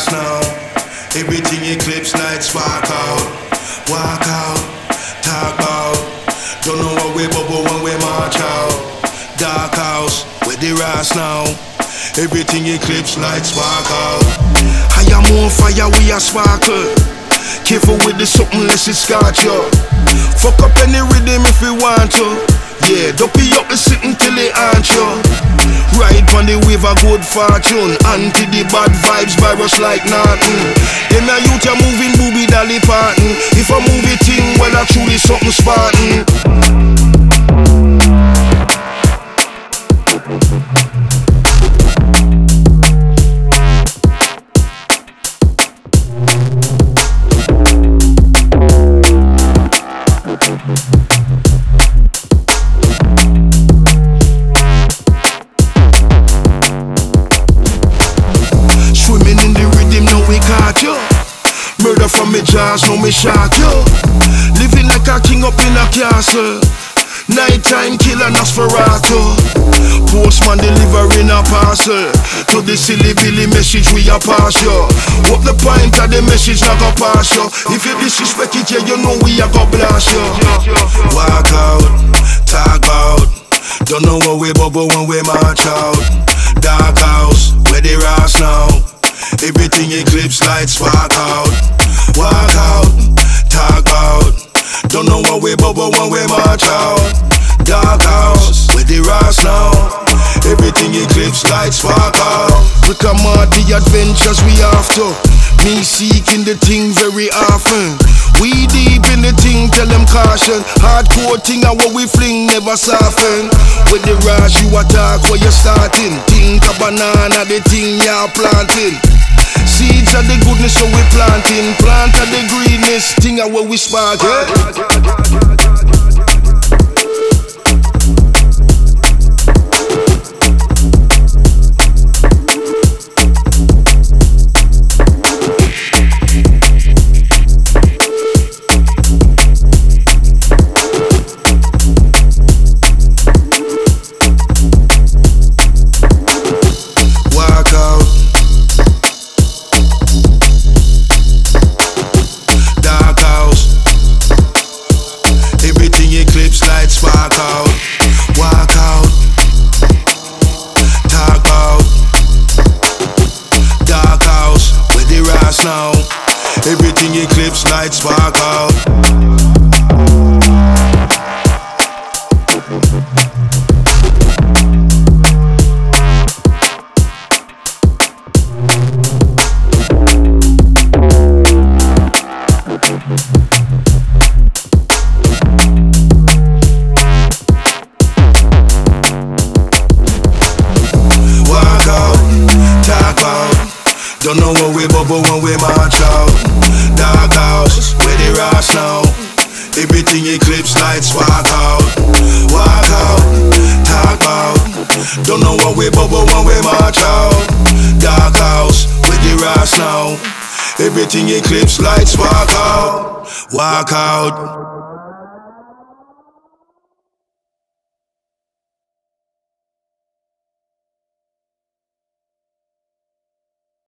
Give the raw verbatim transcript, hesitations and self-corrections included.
rise now. Everything eclipse light spark out. Walk out, talk out. Don't know what we bubble when we march out. Dark house, where the rise now. Everything eclipse light spark out. I am on fire, we are sparkle. Careful with the something less it scotch you. Fuck up any rhythm if we want to. Yeah, don't be up and sit until they answer you. Ride on the wave of good fortune. Anti the bad vibes virus like nothing. Them a youth a moving booby dolly parting. If I move it in, well I truly something Spartan. Murder from me jaws, no me shock you. Living like a king up in a castle. Nighttime killer Nosferatu. Postman delivering a parcel. To the silly billy message we a pass you. What the point of the message not go pass you. If you disrespect it, yeah, you know we a go blast you. Walk out, talk out. Don't know what we bubble when we march out. Dark house, where they rise now. Everything eclipse light spark out. Walk out, talk out. Don't know what we bubble when we march out. Dark house, where the rise now. Everything eclipse light spark out. We come out the adventures we after. Me seeking the thing very often. We deep in the thing, tell them caution. Hardcore thing and what we fling never soften. With the rush you attack where you starting. Think a banana, the thing you're planting. Seeds of the goodness so we planting. Plant of the greenness, thing of what we spark, yeah? Spark out, walk out, talk out. Dark house, where the rise now. Everything eclipse light spark out. Don't know what we bubble when we march out. Dark house, where the rise now. Everything eclipse light spark out. Walk out, talk out. Don't know what we bubble when we march out. Dark house, where the rise now. Everything eclipse light spark out. Walk out.